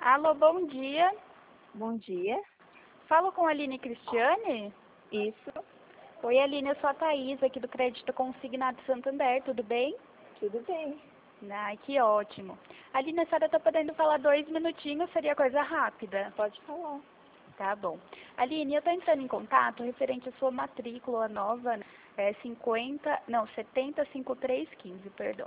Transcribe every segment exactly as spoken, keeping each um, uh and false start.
Alô, bom dia. Bom dia. Falo com a Aline Cristiane? Isso, Oi, Aline, eu sou a Thaís, aqui do Crédito Consignado Santander, tudo bem? tudo bem. Ai, que ótimo. Aline, a senhora está podendo falar dois minutinhos, seria coisa rápida? Pode falar. Tá bom. Aline, eu estou entrando em contato referente à sua matrícula nova, né? é cinquenta, não, setenta cinquenta e três quinze, perdão.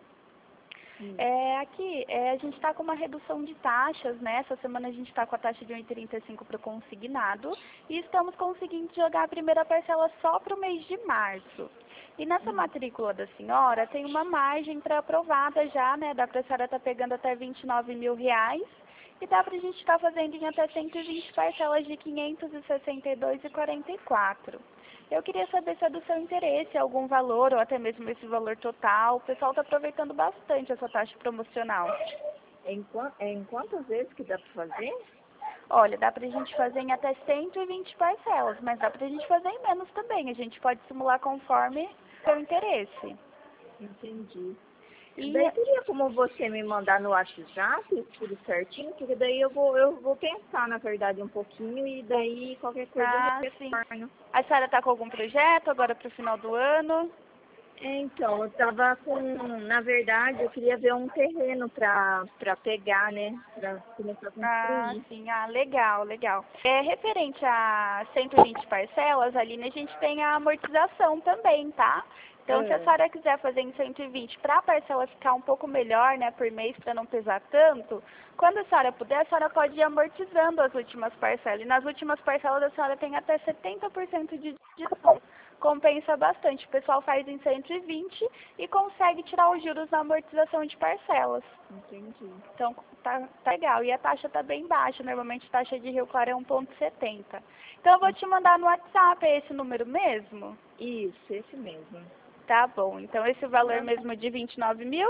Hum. É, aqui, é, a gente está com uma redução de taxas, né? Essa semana a gente está com a taxa de um vírgula trinta e cinco para o consignado e estamos conseguindo jogar a primeira parcela só para o mês de março. E nessa matrícula da senhora tem uma margem para aprovada já, né? Dá para a senhora estar pegando até vinte e nove mil reais e dá para a gente estar fazendo em até cento e vinte parcelas de quinhentos e sessenta e dois reais e quarenta e quatro centavos. Eu queria saber se é do seu interesse algum valor ou até mesmo esse valor total. O pessoal está aproveitando bastante essa taxa promocional. Em, qua- em quantas vezes que dá para fazer? Olha, dá pra gente fazer em até cento e vinte parcelas, mas dá pra gente fazer em menos também. A gente pode simular conforme seu interesse. Entendi. E Daí teria como você me mandar no WhatsApp tudo certinho, porque daí eu vou, eu vou pensar, na verdade, um pouquinho e daí qualquer coisa eu ah, sim. retorno. A senhora tá com algum projeto agora pro final do ano? É, então, eu tava com, na verdade, eu queria ver um terreno para para pegar, né, para começar a Ah, construir. sim. Ah, legal, legal. É, referente a cento e vinte parcelas, ali, né, a gente tem a amortização também, tá? Então, se a É. senhora quiser fazer em cento e vinte para a parcela ficar um pouco melhor, né, por mês, para não pesar tanto, quando a senhora puder, a senhora pode ir amortizando as últimas parcelas. E nas últimas parcelas, a senhora tem até setenta por cento de desconto. Compensa bastante. O pessoal faz em cento e vinte e consegue tirar os juros na amortização de parcelas. Entendi. Então, tá, tá legal. E a taxa tá bem baixa. Normalmente, a taxa de Rio Claro é um vírgula setenta. Então, eu vou te mandar no WhatsApp. É esse número mesmo? Isso, esse mesmo. Tá bom. Então, esse valor mesmo de vinte e nove mil?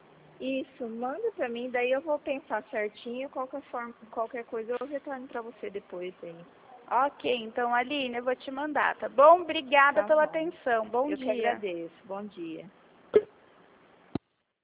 Isso, manda pra mim, daí eu vou pensar certinho, qualquer forma, qualquer coisa eu retorno pra você depois aí. Ok. Então, Aline, eu vou te mandar, tá bom? Obrigada Tá pela bom. atenção. Bom Eu que dia. agradeço. Bom dia.